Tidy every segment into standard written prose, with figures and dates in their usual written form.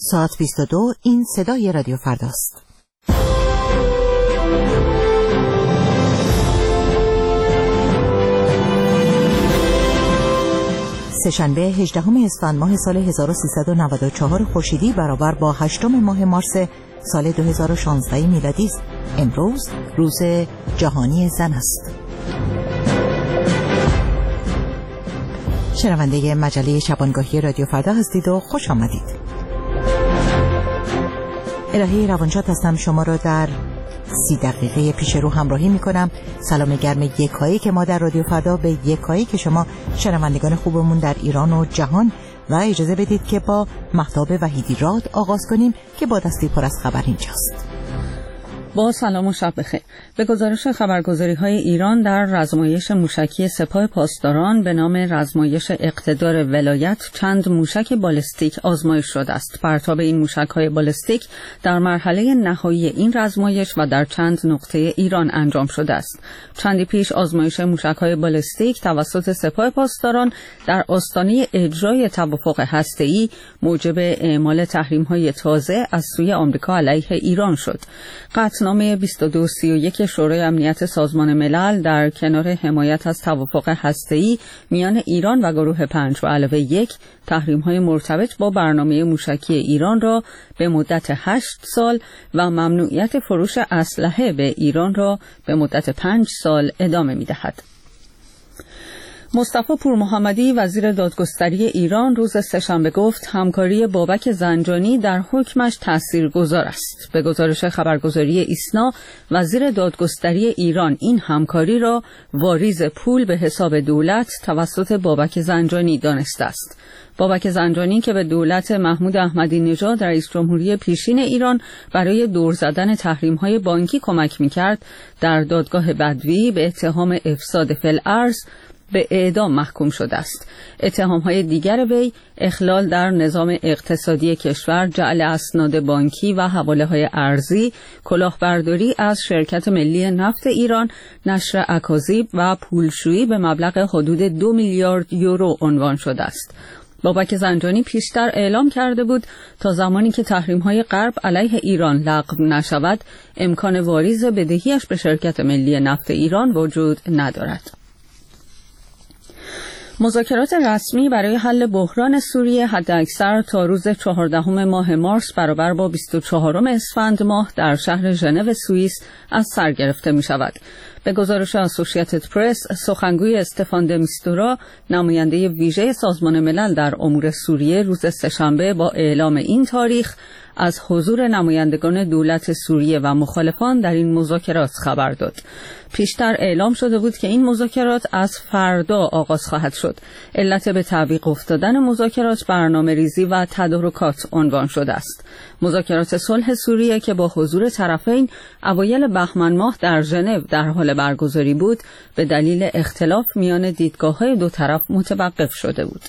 ساعت 22 این صدای رادیو فرداست. سه‌شنبه 18 اسفند ماه سال 1394 خورشیدی برابر با 8 ماه مارس سال 2016 میلادی است. امروز روز جهانی زن است. شنونده مجله شبانگاهی رادیو فردا هستید و خوش آمدید. الهی روانشاد هستم، شما را در 30 دقیقه پیش رو همراهی میکنم. سلام گرم یکایی که ما در رادیو فردا به یکایی که شما شنوندگان خوبمون در ایران و جهان، و اجازه بدید که با مهتاب وحیدی راد آغاز کنیم که با دستی پر از خبر اینجاست. با سلام و شب بخیر. به گزارش خبرگزاری‌های ایران در رزمایش موشکی سپاه پاسداران به نام رزمایش اقتدار ولایت چند موشک بالستیک آزمایش شده است. پرتاب این موشک‌های بالستیک در مرحله نهایی این رزمایش و در چند نقطه ایران انجام شده است. چندی پیش آزمایش موشک‌های بالستیک توسط سپاه پاسداران در آستانه اجرای توافق هسته‌ای موجب اعمال تحریم‌های تازه از سوی آمریکا علیه ایران شد. قطعنامه 2231 شورای امنیت سازمان ملل در کنار حمایت از توافق هسته‌ای میان ایران و گروه 5 و علاوه 1 تحریم‌های مرتبط با برنامه موشکی ایران را به مدت 8 سال و ممنوعیت فروش اسلحه به ایران را به مدت 5 سال ادامه می‌دهد. مصطفی پورمحمدی وزیر دادگستری ایران روز سه‌شنبه گفت همکاری بابک زنجانی در حکمش تاثیرگذار است. به گزارش خبرگزاری ایسنا، وزیر دادگستری ایران این همکاری را واریز پول به حساب دولت توسط بابک زنجانی دانسته است. بابک زنجانی که به دولت محمود احمدی نژاد رئیس جمهوری پیشین ایران برای دور زدن تحریم‌های بانکی کمک می‌کرد، در دادگاه بدوی به اتهام افساد فی‌الارض به اعدام محکوم شده است. اتهام‌های دیگر وی اخلال در نظام اقتصادی کشور، جعل اسناد بانکی و حواله‌های ارزی، کلاهبرداری از شرکت ملی نفت ایران، نشر اکاذیب و پولشویی به مبلغ حدود 2 میلیارد یورو عنوان شده است. بابک زنجانی پیشتر اعلام کرده بود تا زمانی که تحریم‌های غرب علیه ایران لغو نشود، امکان واریز بدهیش به شرکت ملی نفت ایران وجود ندارد. مذاکرات رسمی برای حل بحران سوریه حداکثر تا روز 14 ماه مارس برابر با 24 اسفند ماه در شهر ژنو سوئیس از سر گرفته می شود. به گزارش اسوسییتد پرس، سخنگوی استفان د میستورا، نماینده ویژه سازمان ملل در امور سوریه، روز سه‌شنبه با اعلام این تاریخ از حضور نمایندگان دولت سوریه و مخالفان در این مذاکرات خبر داد. پیشتر اعلام شده بود که این مذاکرات از فردا آغاز خواهد شد. علت به تعویق افتادن مذاکرات برنامه‌ریزی و تدارکات عنوان شده است. مذاکرات صلح سوریه که با حضور طرفین اوایل بهمن ماه در ژنو در حال برگزاری بود، به دلیل اختلاف میان دیدگاه‌های دو طرف متوقف شده بود.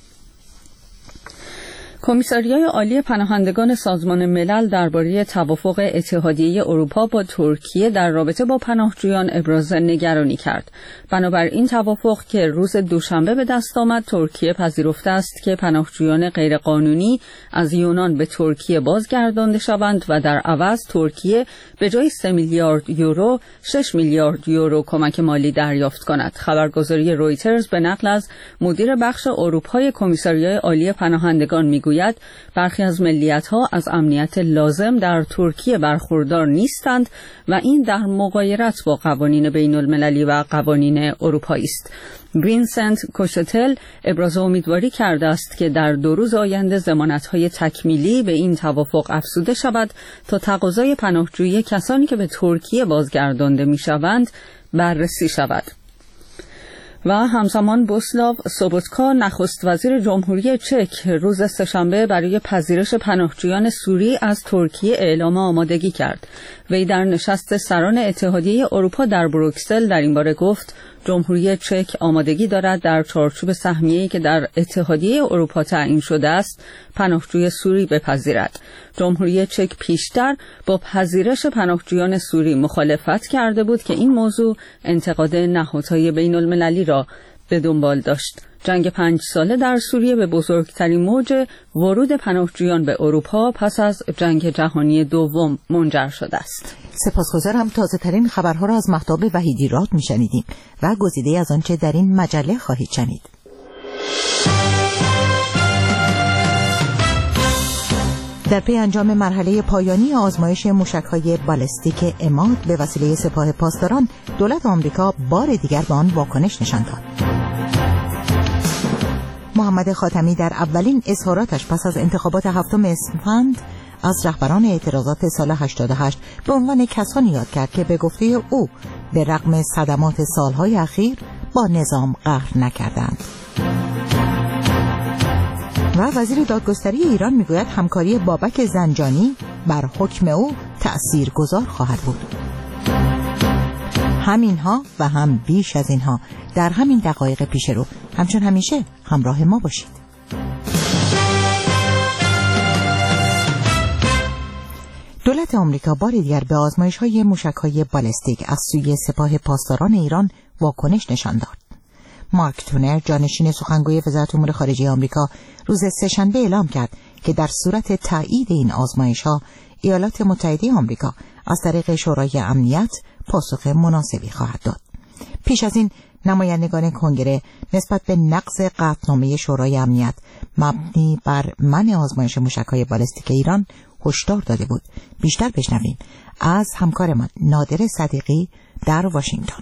کمیساریای عالی پناهندگان سازمان ملل درباره توافق اتحادیه اروپا با ترکیه در رابطه با پناهجویان ابراز نگرانی کرد. بنابراین توافق که روز دوشنبه به دست آمد، ترکیه پذیرفته است که پناهجویان غیرقانونی از یونان به ترکیه بازگردانده شوند و در عوض ترکیه به جای 3 میلیارد یورو 6 میلیارد یورو کمک مالی دریافت کند. خبرگزاری رویترز به نقل از مدیر بخش اروپای کمیساریای عالی پناهندگان میگوید برخی از ملیت‌ها از امنیت لازم در ترکیه برخوردار نیستند و این در مغایرت با قوانین بین‌المللی و قوانین اروپایی است. وینسنت کوشتل ابراز امیدواری کرده است که در 2 روز آینده ضمانت‌های تکمیلی به این توافق افزوده شود تا تقاضای پناهجویی کسانی که به ترکیه بازگردانده می‌شوند بررسی شود. و همزمان بوسلاو سوبوتکا نخست وزیر جمهوری چک روز سه‌شنبه برای پذیرش پناهجویان سوری از ترکیه اعلام آمادگی کرد. وی در نشست سران اتحادیه اروپا در بروکسل در این باره گفت جمهوری چک آمادگی دارد در چارچوب سهمیه‌ای که در اتحادیه اروپا تعیین شده است پناهجوی سوری بپذیرد. جمهوری چک پیشتر با پذیرش پناهجویان سوری مخالفت کرده بود که این موضوع انتقاد نهادهای بین‌المللی را به دنبال داشت. جنگ 5 ساله در سوریه به بزرگترین موج ورود پناهجویان به اروپا پس از جنگ جهانی دوم منجر شده است. سپاسگزارم. تازه ترین خبرها را از مهتاب وحیدی راد میشنیدیم و گزیده از آنچه در این مجله خواهید شنید. در پی انجام مرحله پایانی آزمایش موشک‌های بالستیک عماد به وسیله سپاه پاسداران، دولت آمریکا بار دیگر به آن واکنش نشان داد. محمد خاتمی در اولین اظهاراتش پس از انتخابات 7 اسفند از رهبران اعتراضات سال 88 به عنوان کسانی یاد کرد که به گفته او به رغم صدمات سالهای اخیر با نظام قهر نکردند. و وزیر دادگستری ایران میگوید همکاری بابک زنجانی بر حکم او تأثیرگذار خواهد بود. همینها و هم بیش از اینها در همین دقایق پیش رو. همچون همیشه همراه ما باشید. دولت آمریکا بار دیگر به آزمایش‌های موشک‌های بالستیک از سوی سپاه پاسداران ایران واکنش نشان داد. مارک تونر، جانشین سخنگوی وزارت امور خارجه آمریکا، روز سه‌شنبه اعلام کرد که در صورت تایید این آزمایش‌ها، ایالات متحده آمریکا از طریق شورای امنیت پاسخ مناسبی خواهد داد. پیش از این نمایندگان کنگره نسبت به نقض قطعنامه شورای امنیت مبنی بر منع آزمایش موشک‌های بالستیک ایران هشدار داده بود. بیشتر بشنویم از همکارمان نادر صدیقی در واشنگتن.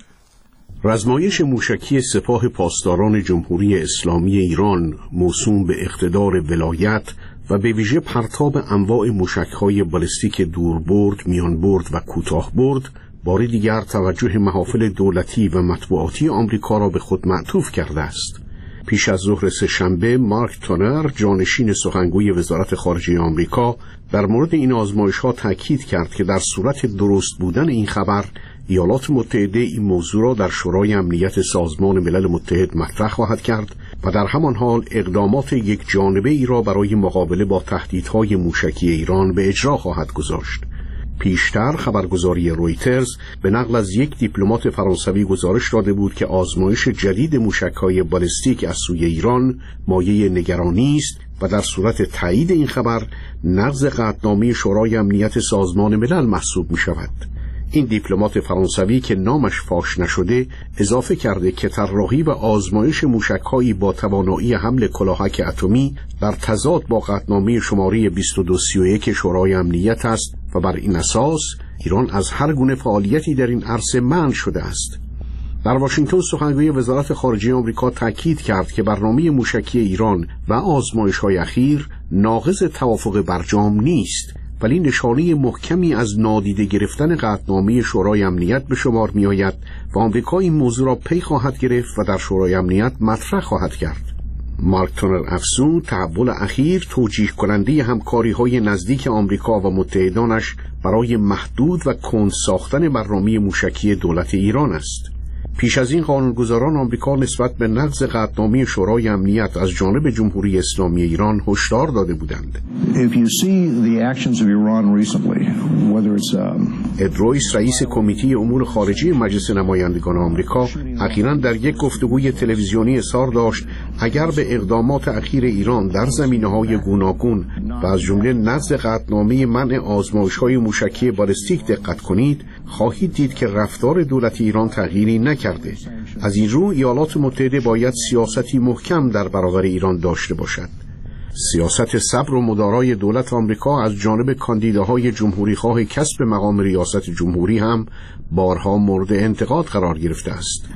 آزمایش موشکی سپاه پاسداران جمهوری اسلامی ایران موسوم به اقتدار ولایت و به ویژه پرتاب انواع موشک‌های بالستیک دوربرد، میانبرد و کوتاه‌برد بار دیگر توجه محافل دولتی و مطبوعاتی آمریکا را به خود معطوف کرده است. پیش از ظهر سه‌شنبه مارک تونر، جانشین سخنگوی وزارت خارجه آمریکا، در مورد این آزمایش‌ها تاکید کرد که در صورت درست بودن این خبر، ایالات متحده این موضوع را در شورای امنیت سازمان ملل متحد مطرح خواهد کرد و در همان حال اقدامات یک جانبه ای را برای مقابله با تهدیدهای موشکی ایران به اجرا خواهد گذاشت. پیشتر خبرگزاری رویترز به نقل از یک دیپلمات فرانسوی گزارش داده بود که آزمایش جدید موشک‌های بالستیک از سوی ایران مایه نگرانی است و در صورت تایید این خبر نقض قطعنامه شورای امنیت سازمان ملل محسوب می‌شود. این دیپلمات فرانسوی که نامش فاش نشده اضافه کرده که طراحی و آزمایش موشک‌هایی با توانایی حمل کلاهک اتمی در تضاد با قطعنامه شماره 2231 شورای امنیت است و بر این اساس ایران از هر گونه فعالیتی در این عرصه منع شده است. در واشنگتن سخنگوی وزارت خارجه آمریکا تاکید کرد که برنامه موشکی ایران و آزمایش‌های اخیر ناقض توافق برجام نیست، ولی نشانه محکمی از نادیده گرفتن قطعنامه شورای امنیت به شمار می آید و آمریکا این موضوع را پی خواهد گرفت و در شورای امنیت مطرح خواهد کرد. مارک تونر افزود تحول اخیر توجیه کننده همکاری‌های نزدیک آمریکا و متحدانش برای محدود و کند ساختن برنامه موشکی دولت ایران است. پیش از این قانونگذاران آمریکا نسبت به نقض قطعنامه شورای امنیت از جانب جمهوری اسلامی ایران هشدار داده بودند. اد رویس، رئیس کمیته امور خارجه مجلس نمایندگان آمریکا، اخیراً در یک گفتگوی تلویزیونی اظهار داشت اگر به اقدامات اخیر ایران در زمینه‌های گوناگون و از جمله نقض قطعنامه منع آزمایش‌های موشکی بالستیک دقت کنید، خواهید دید که رفتار دولت ایران تغییری نکرده. از این رو ایالات متحده باید سیاستی محکم در برابر ایران داشته باشد. سیاست صبر و مدارای دولت آمریکا از جانب کاندیداهای جمهوری‌خواه کسب مقام ریاست جمهوری هم بارها مورد انتقاد قرار گرفته است.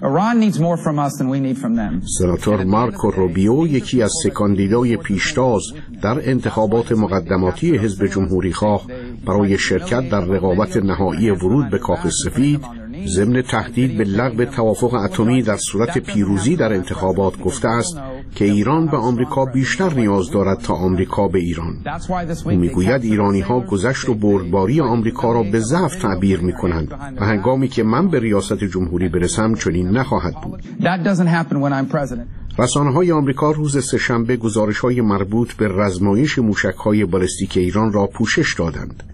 سناتور مارکو روبیو، یکی از سه کاندیدای پیشتاز در انتخابات مقدماتی حزب جمهوری‌خواه برای شرکت در رقابت نهایی ورود به کاخ سفید، ضمن تهدید به لغو توافق اتمی در صورت پیروزی در انتخابات گفته است که ایران به آمریکا بیشتر نیاز دارد تا آمریکا به ایران. او میگوید ایرانی‌ها گذشت و بردباری آمریکا را به ضعف تعبیر می‌کنند و هنگامی که من به ریاست جمهوری برسم چنین نخواهد بود. رسانه‌های آمریکا روز سه‌شنبه گزارش‌های مربوط به رزمایش موشک‌های بالستیک ایران را پوشش دادند.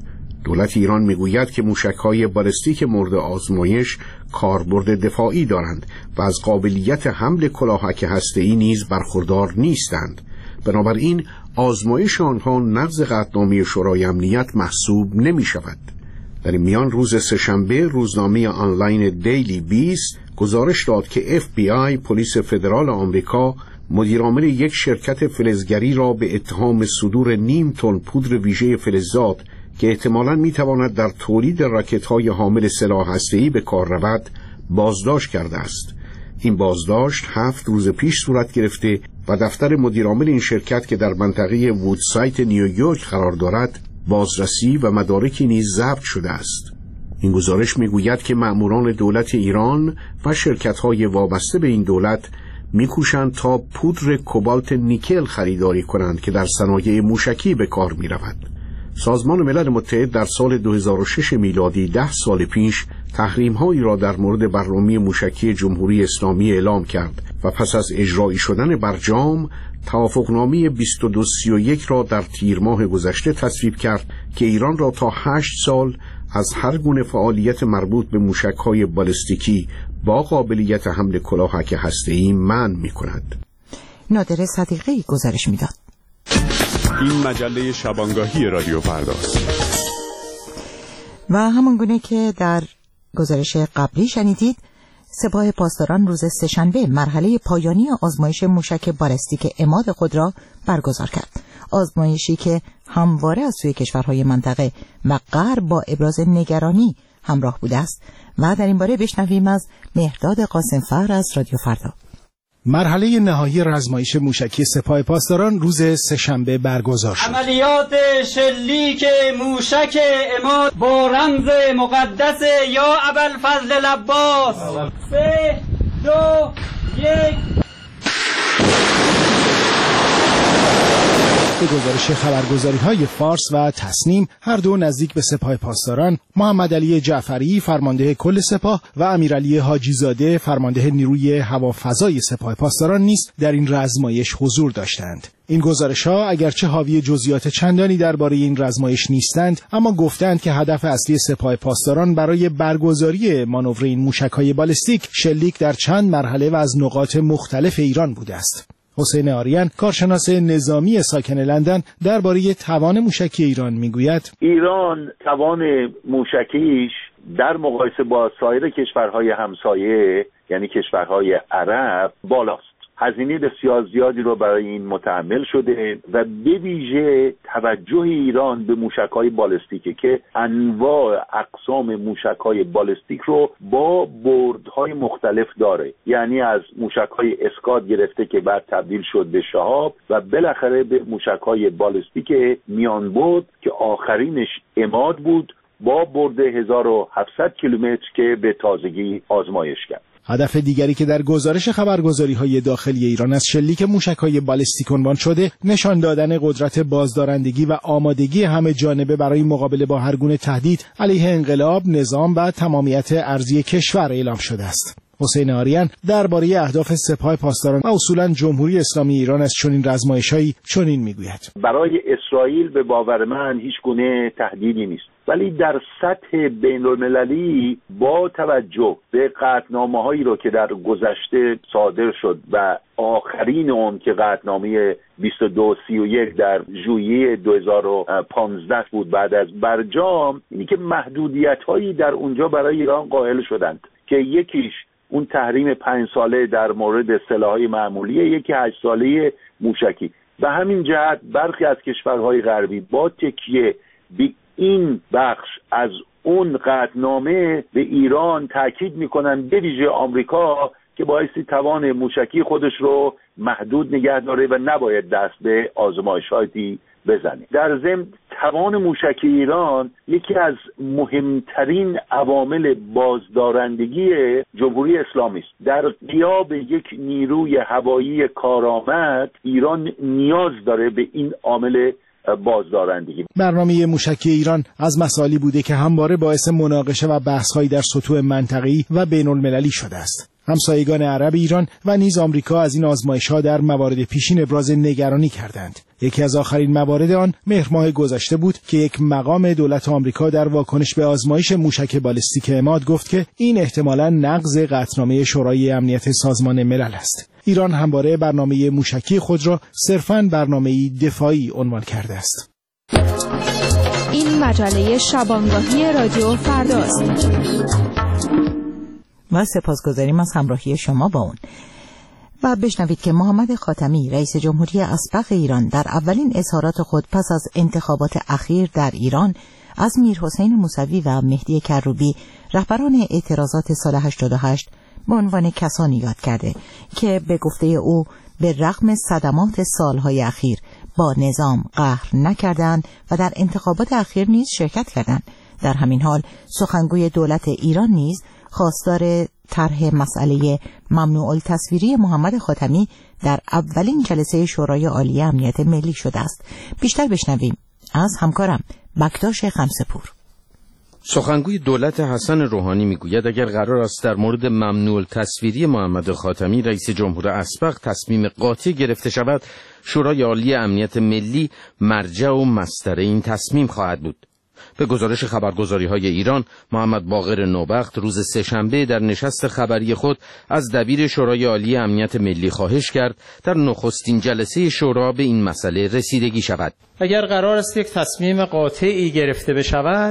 دولت ایران میگوید که موشک‌های بالستیک مورد آزمایش کاربرد دفاعی دارند و از قابلیت حمل کلاهک هسته‌ای نیز برخوردار نیستند. بنابراین آزمایش آنها نقض قطعنامه شورای امنیت محسوب نمی‌شود. در این میان روز سه‌شنبه روزنامه آنلاین دیلی بیست گزارش داد که FBI پلیس فدرال آمریکا مدیرعامل یک شرکت فلزگری را به اتهام صدور نیم تن پودر ویژه فلزات که احتمالاً میتواند در تولید راکت‌های حامل سلاح هسته‌ای به کار رود بازداشت کرده است. این بازداشت 7 روز پیش صورت گرفته و دفتر مدیرعامل این شرکت که در منطقه وودسایت نیویورک قرار دارد بازرسی و مدارکی نیز ضبط شده است. این گزارش میگوید که مأموران دولت ایران و شرکت‌های وابسته به این دولت میکوشند تا پودر کوبالت نیکل خریداری کنند که در صنایع موشکی به کار میرود. سازمان ملل متحد در سال 2006 میلادی 10 سال پیش تحریم‌هایی را در مورد برنامه موشکی جمهوری اسلامی اعلام کرد و پس از اجرایی شدن برجام توافقنامه 2231 را در تیر ماه گذشته تصویب کرد که ایران را تا 8 سال از هر گونه فعالیت مربوط به موشک‌های بالستیکی با قابلیت حمل کلاهک هسته‌ای منع می‌کند. نادر صدیقی گزارش می‌داد. این مجله شبانگاهی رادیو فرداست. و همانگونه که در گزارش قبلی شنیدید، سپاه پاسداران روز سه‌شنبه مرحله پایانی آزمایش موشک بالستیک عماد خود را برگزار کرد. آزمایشی که همواره از سوی کشورهای منطقه و غرب با ابراز نگرانی همراه بوده است و در این باره بشنویم از مهرداد قاسمفر از رادیو فردا. مرحله نهایی آزمایش موشکی سپاه پاسداران روز سه‌شنبه برگزار شد. عملیات شلیک موشک عماد با رمز مقدس یا ابوالفضل العباس 3 2 1. به گزارش خبرگزاری‌های فارس و تسنیم، هر دو نزدیک به سپاه پاسداران، محمد علی جعفری فرمانده کل سپاه و امیرعلی حاجی‌زاده فرمانده نیروی هوافضای سپاه پاسداران نیز در این آزمایش حضور داشتند. این گزارش‌ها اگرچه حاوی جزئیات چندانی درباره این آزمایش نیستند، اما گفتند که هدف اصلی سپاه پاسداران برای برگزاری مانور این موشک‌های بالستیک شلیک در چند مرحله و از نقاط مختلف ایران بوده است. حسین آریان، کارشناس نظامی ساکن لندن، درباره توان موشکی ایران میگوید: ایران توان موشکیش در مقایسه با سایر کشورهای همسایه، یعنی کشورهای عرب، بالاست. هزینه بسیار زیادی رو برای این متحمل شده و به ویژه توجه ایران به موشک‌های بالستیکه که انواع اقسام موشک‌های بالستیک رو با بردهای مختلف داره، یعنی از موشک‌های اسکاد گرفته که بعد تبدیل شد به شهاب و بالاخره به موشک‌های بالستیک میان برد که آخرینش عماد بود با برد 1700 کیلومتر که به تازگی آزمایش کرد. هدف دیگری که در گزارش خبرگزاری‌های داخلی ایران از شلیک موشک‌های بالستیک عنوان شده، نشان دادن قدرت بازدارندگی و آمادگی همه جانبه برای مقابله با هر گونه تهدید علیه انقلاب، نظام و تمامیت ارضی کشور اعلام شده است. حسین آریان درباره اهداف سپاه پاسداران و اصولاً جمهوری اسلامی ایران از چنین آزمایش‌هایی چنین میگوید: برای اسرائیل به باور من هیچ گونه تهدیدی نیست، ولی در سطح بین‌المللی با توجه به قطعنامه‌هایی رو که در گذشته صادر شد و آخرین اون که قطعنامه 2231 در ژوئیه 2015 بود بعد از برجام، اینی که محدودیت‌هایی در اونجا برای ایران قائل شدند که یکیش اون تحریم 5 ساله در مورد سلاح‌های معمولی، یکی 8 ساله موشکی. به همین جهت برخی از کشورهای غربی با تکیه به این بخش از اون قطعنامه به ایران تاکید میکنن، به ویژه آمریکا که بایستی توان موشکی خودش رو محدود نگه داره و نباید دست به آزمایشاتی بزنه. در ضمن توان موشکی ایران یکی از مهمترین عوامل بازدارندگی جمهوری اسلامی است. در غیاب یک نیروی هوایی کارآمد، ایران نیاز داره به این عامل بازدارندگی. برنامه موشکی ایران از مسائلی بوده که همواره باعث مناقشه و بحث‌هایی در سطوح منطقه‌ای و بین‌المللی شده است. همسایگان عرب ایران و نیز آمریکا از این آزمایش‌ها در موارد پیشین ابراز نگرانی کردند. یکی از آخرین موارد آن مهر ماه گذشته بود که یک مقام دولت آمریکا در واکنش به آزمایش موشک بالستیک عماد گفت که این احتمالاً نقض قطعنامه شورای امنیت سازمان ملل است. ایران همواره برنامه موشکی خود را صرفاً برنامه‌ای دفاعی عنوان کرده است. این مجله شبانگاهی رادیو فرداست. و سپاسگزاریم از همراهی شما با اون. و بشنوید که محمد خاتمی رئیس جمهوری اسبق ایران در اولین اظهارات خود پس از انتخابات اخیر در ایران از میرحسین موسوی و مهدی کروبی رهبران اعتراضات سال 88 به عنوان کسانی یاد کرده که به گفته او به رغم صدمات سالهای اخیر با نظام قهر نکردند و در انتخابات اخیر نیز شرکت کردند. در همین حال سخنگوی دولت ایران نیز خواستار طرح مسئله ممنوع التصویری محمد خاتمی در اولین جلسه شورای عالی امنیت ملی شده است. بیشتر بشنویم از همکارم بکتاش خمسپور. سخنگوی دولت حسن روحانی میگوید اگر قرار است در مورد ممنوع التصویری محمد خاتمی رئیس جمهور اسبق تصمیم قاطع گرفته شود، شورای عالی امنیت ملی مرجع و مصدر این تصمیم خواهد بود. به گزارش خبرگزاری‌های ایران، محمد باقر نوبخت روز سه‌شنبه در نشست خبری خود از دبیر شورای عالی امنیت ملی خواهش کرد در نخستین جلسه شورا به این مسئله رسیدگی شود. اگر قرار است یک تصمیم قاطعی گرفته بشود،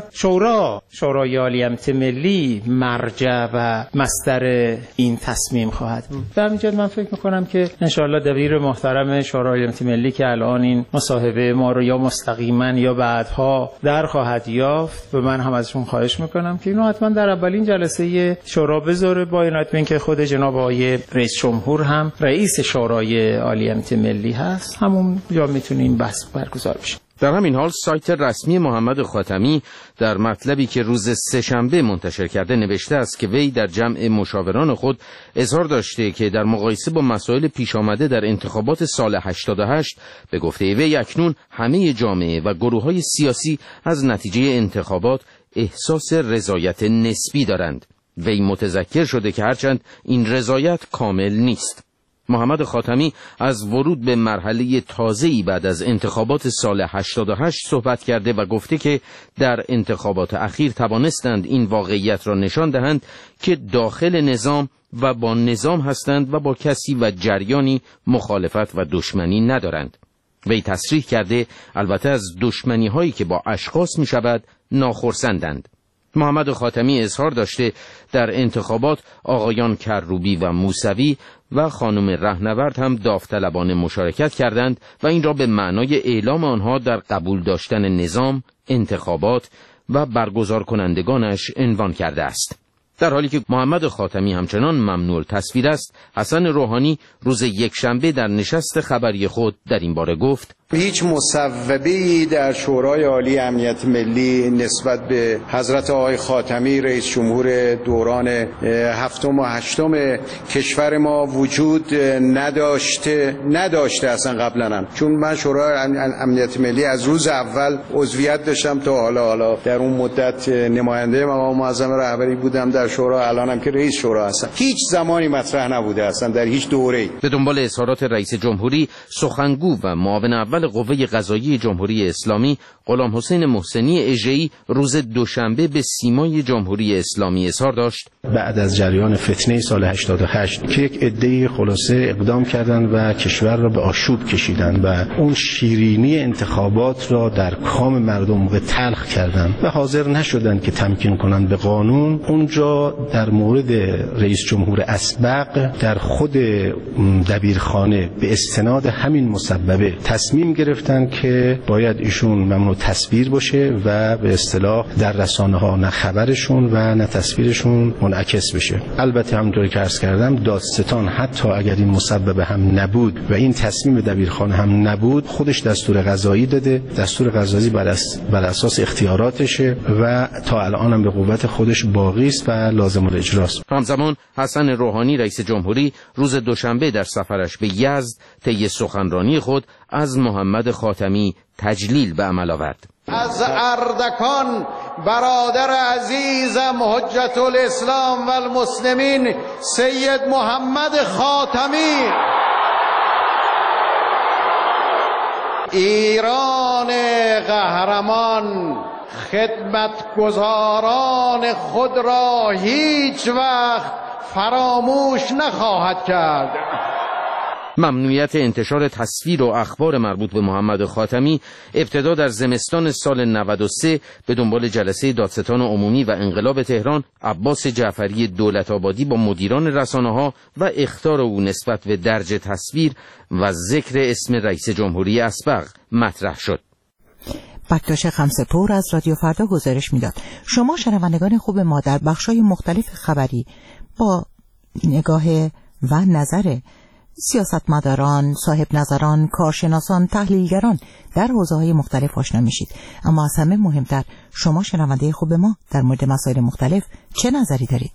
شورای عالی امنیت ملی مرجع و مصدر این تصمیم خواهد بود. در اینجا من فکر می‌کنم که انشاءالله دبیر محترم شورای عالی امنیت ملی که الان این مصاحبه ما رو یا مستقیما یا بعدها در خواهد یافت، و من هم ازشون خواهش می‌کنم که اینو حتما در اولین جلسه شورا بذاره، با این که خود جناب آقای رئیس جمهور هم رئیس شورای عالی امنیت ملی هست، همون جا می‌تونیم بحث برگزار بشه. در همین حال سایت رسمی محمد خاتمی در مطلبی که روز سه‌شنبه منتشر کرده نوشته است که وی در جمع مشاوران خود اظهار داشته که در مقایسه با مسائل پیش آمده در انتخابات سال 88 به گفته وی اکنون همه جامعه و گروه‌های سیاسی از نتیجه انتخابات احساس رضایت نسبی دارند. وی متذکر شده که هرچند این رضایت کامل نیست. محمد خاتمی از ورود به مرحله تازه‌ای بعد از انتخابات سال 88 صحبت کرده و گفته که در انتخابات اخیر توانستند این واقعیت را نشان دهند که داخل نظام و با نظام هستند و با کسی و جریانی مخالفت و دشمنی ندارند. وی تصریح کرده البته از دشمنی‌هایی که با اشخاص می‌شود ناخرسندند. محمد خاتمی اظهار داشته در انتخابات آقایان کروبی و موسوی و خانم رهنورد هم داوطلبانه مشارکت کردند و این را به معنای اعلام آنها در قبول داشتن نظام، انتخابات و برگزار کنندگانش عنوان کرده است. در حالی که محمد خاتمی همچنان ممنوع التصویر است، حسن روحانی روز یکشنبه در نشست خبری خود در این باره گفت: هیچ مصوبه‌ای در شورای عالی امنیت ملی نسبت به حضرت آقای خاتمی رئیس جمهور دوران هفتم و هشتم کشور ما وجود نداشته اصلا قبلا هم. چون من شورای امنیت ملی از روز اول عضویت داشتم تا حالا در اون مدت نماینده مقام معظم رهبری بودم در شورا، الانم که رئیس شورا هستم. هیچ زمانی مطرح نبوده اصلا در هیچ دوره‌ای. به دنبال اظهارات رئیس جمهوری، سخنگو و معاون اول قوه قضاییه جمهوری اسلامی غلام حسین محسنی اژه‌ای روز دوشنبه به سیمای جمهوری اسلامی اظهار داشت: بعد از جریان فتنه سال 88 که یک عده خلاصه اقدام کردند و کشور را به آشوب کشیدند و اون شیرینی انتخابات را در کام مردم به تلخ کردند و حاضر نشدند که تمکین کنند به قانون، اونجا در مورد رئیس جمهور اسبق در خود دبیرخانه به استناد همین مسببه تصمیم گرفتن که باید ایشون ممنوع تصویر باشه و به اصطلاح در رسانه‌ها نه خبرشون و نه تصویرشون منعکس بشه. البته همونطوری که عرض کردم دادستان حتی اگر این مسبب هم نبود و این تصمیم دبیرخانه هم نبود، خودش دستور قضایی داده. دستور قضایی بر اساس اختیاراتشه و تا الان هم به قوت خودش باقی است و لازم الاجراست. همزمان حسن روحانی رئیس جمهوری روز دوشنبه در سفرش به یزد طی سخنرانی خود از محمد خاتمی تجلیل به عمل آورد. از اردکان برادر عزیزم حجت الاسلام و المسلمین سید محمد خاتمی، ایران قهرمان خدمتگزاران خود را هیچ وقت فراموش نخواهد کرد. ممنوعیت انتشار تصویر و اخبار مربوط به محمد خاتمی ابتدا در زمستان سال 93 به دنبال جلسه دادستان عمومی و انقلاب تهران عباس جعفری دولت‌آبادی با مدیران رسانه‌ها و اخطار او نسبت به درج تصویر و ذکر اسم رئیس جمهوری اسبق مطرح شد. بکتاش خمسه‌پور از رادیو فردا گزارش میداد. شما شنوندگان خوب ما در بخش‌های مختلف خبری با نگاه و نظر سیاستمداران، صاحب نظران، کارشناسان، تحلیلگران در حوزه‌های مختلف آشنا میشید. اما از همه مهمتر شما شنونده خوب ما در مورد مسائل مختلف چه نظری دارید؟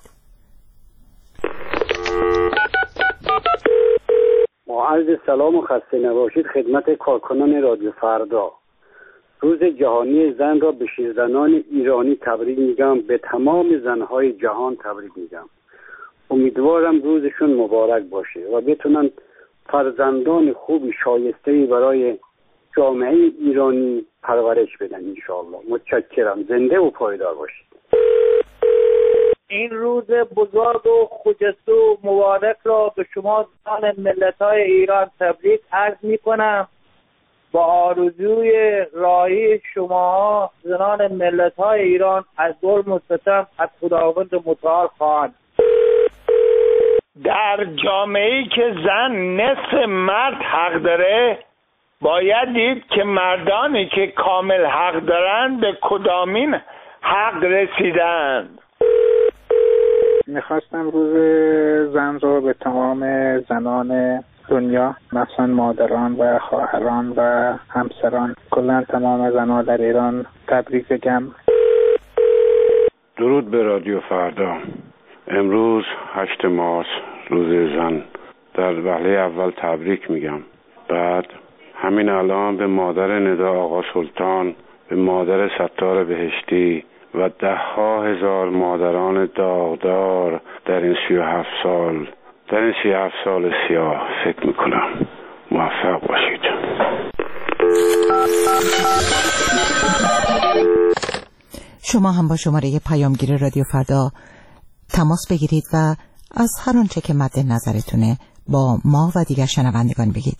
با عرض سلام و خسته نباشید خدمت کارکنان رادیو فردا. روز جهانی زن را به زنان ایرانی تبریک میگم، به تمام زنهای جهان تبریک میگم. امیدوارم روزشون مبارک باشه و بتونن فرزندان خوبی شایسته‌ای برای جامعه ایرانی پرورش بدن انشاءالله. متشکرم. زنده و پایدار باشید. این روز بزرگ و خجسته و مبارک را به شما زنان ملت‌های ایران تبریک عرض می‌کنم. با آرزوی راهی شما زنان ملت‌های ایران از ظلم و ستم از خداوند متعال خواهند. در جامعه‌ای که زن نصف مرد حق داره، باید دید که مردانی که کامل حق دارند به کدامین حق رسیدند. میخواستم روز زن رو به تمام زنان دنیا، مثلا مادران و خواهران و همسران، کلا تمام زنان در ایران تبریک بگم. درود به رادیو فردا. امروز 8 مارس روز زن. در وهله اول تبریک میگم. بعد همین الان به مادر ندا آقا سلطان، به مادر ستار بهشتی و 10,000 هزار مادران داغدار در این 37 سال سیاه فکر میکنم. موفق باشید. شما هم با شماره پیامگیر رادیو فردا تماس بگیرید و از هر آنچه که مد نظرتونه با ما و دیگر شنوندگان بگید.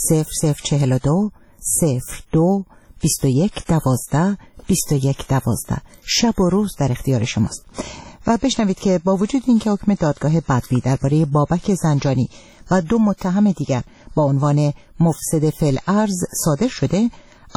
0042 02 21 12 21 12. شب و روز در اختیار شماست. و بشنوید که با وجود اینکه حکم دادگاه بدوی درباره بابک زنجانی و 2 متهم دیگر با عنوان مفسد فی الارض صادر شده،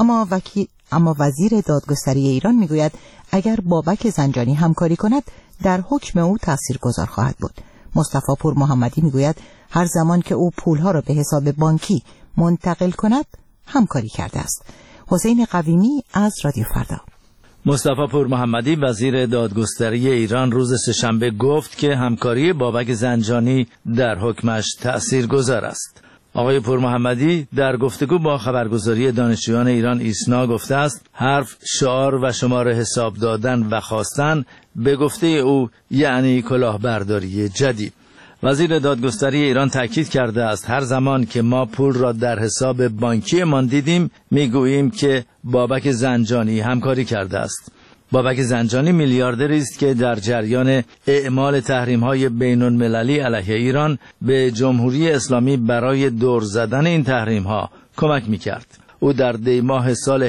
اما وزیر دادگستری ایران میگوید اگر بابک زنجانی همکاری کند در حکم او تاثیرگذار خواهد بود. مصطفی پور محمدی میگوید هر زمان که او پولها را به حساب بانکی منتقل کند همکاری کرده است. حسین قویمی از رادیو فردا. مصطفی پور محمدی وزیر دادگستری ایران روز سه‌شنبه گفت که همکاری بابک زنجانی در حکمش تأثیرگذار است. آقای پور محمدی در گفتگو با خبرگزاری دانشجویان ایران ایسنا گفته است حرف، شعار و شماره حساب دادن و خواستن به گفته او یعنی کلاهبرداری جدید. وزیر دادگستری ایران تاکید کرده است هر زمان که ما پول را در حساب بانکی من دیدیم میگوییم که بابک زنجانی همکاری کرده است. بابک زنجانی میلیاردری است که در جریان اعمال تحریم‌های بین‌المللی علیه ایران به جمهوری اسلامی برای دور زدن این تحریم‌ها کمک می‌کرد. او در دی ماه سال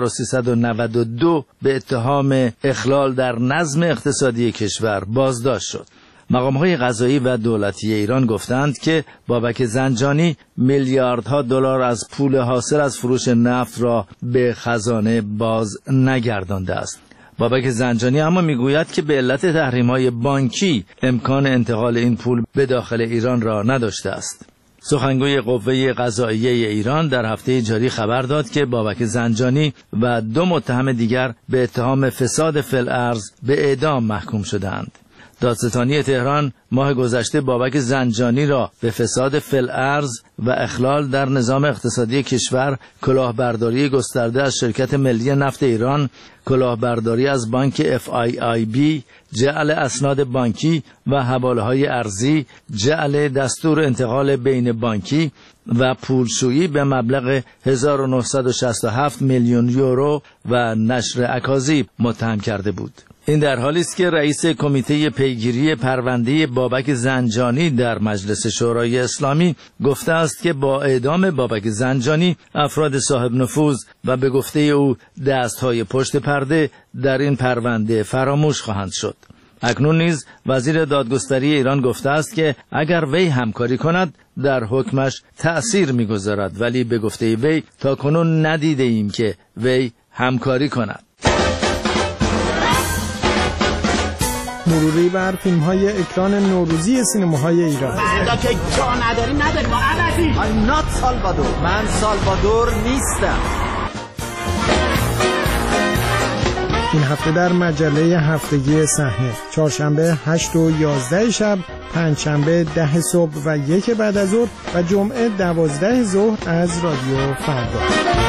1392 به اتهام اخلال در نظم اقتصادی کشور بازداشت شد. مقام‌های قضایی و دولتی ایران گفتند که بابک زنجانی میلیاردها دلار از پول حاصل از فروش نفت را به خزانه باز نگردانده است. بابک زنجانی اما میگوید که به علت تحریم‌های بانکی امکان انتقال این پول به داخل ایران را نداشته است. سخنگوی قوه قضاییه ایران در هفته جاری خبر داد که بابک زنجانی و 2 متهم دیگر به اتهام فساد فی الارض به اعدام محکوم شدند. دادستانی تهران ماه گذشته بابک زنجانی را به فساد فی‌الارض و اخلال در نظام اقتصادی کشور، کلاهبرداری گسترده از شرکت ملی نفت ایران، کلاهبرداری از بانک FIIB، جعل اسناد بانکی و حواله‌های ارزی، جعل دستور انتقال بین بانکی و پولشویی به مبلغ 1967 میلیون یورو و نشر اکاذیب متهم کرده بود. این در حالی است که رئیس کمیته پیگیری پرونده بابک زنجانی در مجلس شورای اسلامی گفته است که با اعدام بابک زنجانی افراد صاحب نفوذ و به گفته او دستهای پشت پرده در این پرونده فراموش خواهند شد. اکنون نیز وزیر دادگستری ایران گفته است که اگر وی همکاری کند در حکمش تأثیر می‌گذارد، ولی به گفته وی تاکنون ندیده ایم که وی همکاری کند. مروری بر فیلم‌های اکران نوروزی سینماهای ایران. فردا که جا نداریم ما عوضی. I'm not سالوادور. من سالوادور نیستم. این هفته در مجله هفتگی صحنه، چهارشنبه 8 و 11 شب، پنجشنبه 10 صبح و 1 بعد از ظهر و جمعه 12 ظهر از رادیو فردا.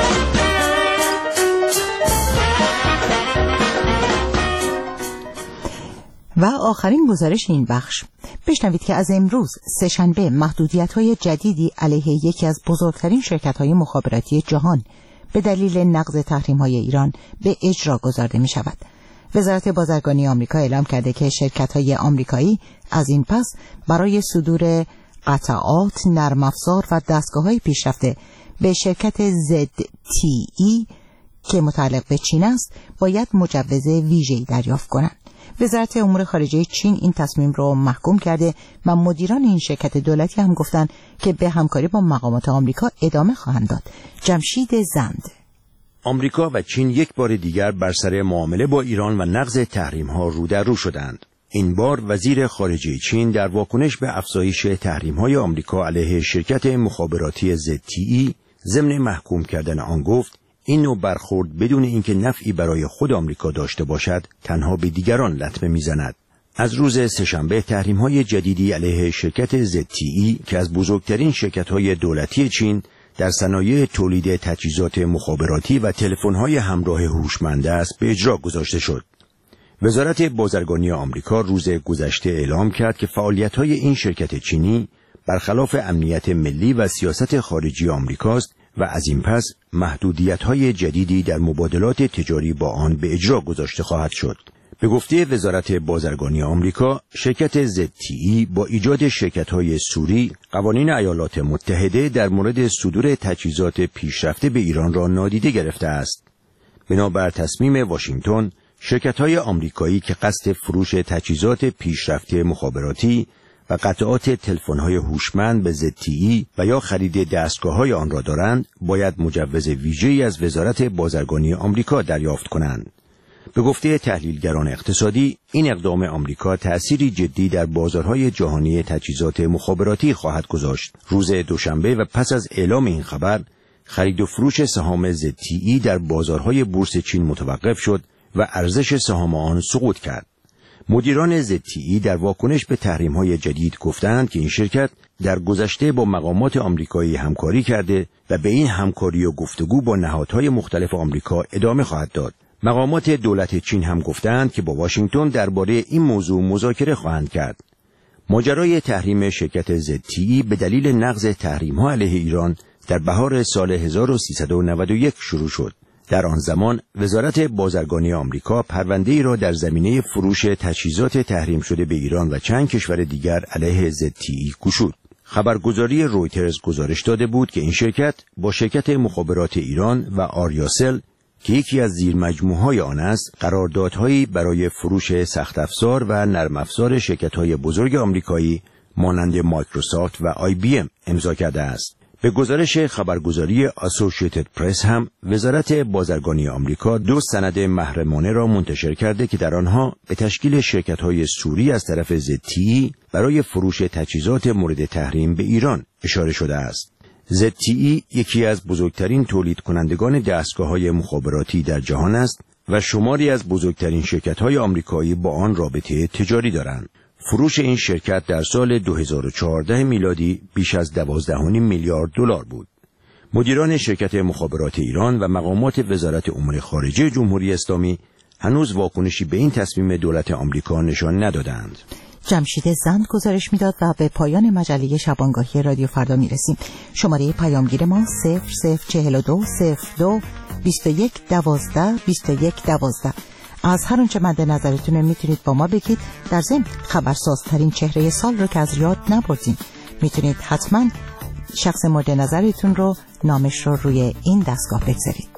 و آخرین گزارش این بخش. بشنوید که از امروز سه‌شنبه محدودیت‌های جدیدی علیه یکی از بزرگترین شرکت‌های مخابراتی جهان به دلیل نقض تحریم‌های ایران به اجرا گذارده می‌شود. وزارت بازرگانی آمریکا اعلام کرده که شرکت‌های آمریکایی از این پس برای صدور قطعات، نرم افزار و دستگاه‌های پیشرفته به شرکت ZTE که متعلق به چین است باید مجوز ویژه‌ای دریافت کنند. وزارت امور خارجه چین این تصمیم را محکوم کرده و مدیران این شرکت دولتی هم گفتند که به همکاری با مقامات آمریکا ادامه خواهند داد. جمشید زند. آمریکا و چین یک بار دیگر بر سر معامله با ایران و نقض تحریم‌ها رو در رو شدند. این بار وزیر خارجه چین در واکنش به افزایش تحریم‌های آمریکا علیه شرکت مخابراتی ZTE ضمن محکوم کردن آن گفت این نوع برخورد بدون اینکه نفعی برای خود آمریکا داشته باشد تنها به دیگران لطمه میزند. از روز سه‌شنبه تحریم‌های جدیدی علیه شرکت ZTE که از بزرگترین شرکت‌های دولتی چین در صنایع تولید تجهیزات مخابراتی و تلفن‌های همراه هوشمند است به اجرا گذاشته شد. وزارت بازرگانی آمریکا روز گذشته اعلام کرد که فعالیت‌های این شرکت چینی برخلاف امنیت ملی و سیاست خارجی آمریکاست و از این پس محدودیت‌های جدیدی در مبادلات تجاری با آن به اجرا گذاشته خواهد شد. به گفته وزارت بازرگانی آمریکا، شرکت ZTE با ایجاد شرکت‌های سوری قوانین ایالات متحده در مورد صدور تجهیزات پیشرفته به ایران را نادیده گرفته است. بنابر تصمیم واشنگتن، شرکت‌های آمریکایی که قصد فروش تجهیزات پیشرفته مخابراتی و قطعات تلفن‌های هوشمند به ZTE و یا خرید دستگاه‌های آن را دارند، باید مجوز ویژه‌ای از وزارت بازرگانی آمریکا دریافت کنند. به گفته تحلیلگران اقتصادی، این اقدام آمریکا تأثیری جدی در بازارهای جهانی تجهیزات مخابراتی خواهد گذاشت. روز دوشنبه و پس از اعلام این خبر، خرید و فروش سهام ZTE در بازارهای بورس چین متوقف شد و ارزش سهام آن سقوط کرد. مدیران ZTE در واکنش به تحریم‌های جدید گفتند که این شرکت در گذشته با مقامات آمریکایی همکاری کرده و به این همکاری و گفتگو با نهادهای مختلف آمریکا ادامه خواهد داد. مقامات دولت چین هم گفتند که با واشنگتن درباره این موضوع مذاکره خواهند کرد. ماجرای تحریم شرکت ZTE به دلیل نقض تحریم‌ها علیه ایران در بهار سال 1391 شروع شد. در آن زمان وزارت بازرگانی آمریکا پرونده‌ای را در زمینه فروش تجهیزات تحریم شده به ایران و چند کشور دیگر علیه ZTE گشود. خبرگزاری رویترز گزارش داده بود که این شرکت با شرکت مخابرات ایران و آریاسل که یکی از زیرمجموعه‌های آن است، قراردادهایی برای فروش سخت افزار و نرم افزار شرکت‌های بزرگ آمریکایی مانند مایکروسافت و IBM امضا کرده است. به گزارش خبرگزاری اسوسییتد پرس هم وزارت بازرگانی آمریکا 2 سند محرمانه را منتشر کرده که در آنها به تشکیل شرکت‌های سوری از طرف ZTE برای فروش تجهیزات مورد تحریم به ایران اشاره شده است. ZTE یکی از بزرگترین تولید کنندگان دستگاه‌های مخابراتی در جهان است و شماری از بزرگترین شرکت‌های آمریکایی با آن رابطه تجاری دارند. فروش این شرکت در سال 2014 میلادی بیش از 12.5 میلیارد دلار بود. مدیران شرکت مخابرات ایران و مقامات وزارت امور خارجه جمهوری اسلامی هنوز واکنشی به این تصمیم دولت آمریکا نشان ندادند. جمشید زند گزارش میداد و به پایان مجله شبانگاهی رادیو فردا میرسیم. شماره پیامگیر ما 0042 02 21 12 21 12. از هر آنچه مد نظرتون میتونید با ما بگید. در ضمن خبرسازترین چهره سال رو که از یاد نبردیم. میتونید حتما شخص مورد نظرتون رو، نامش رو روی این دستگاه بگذارید.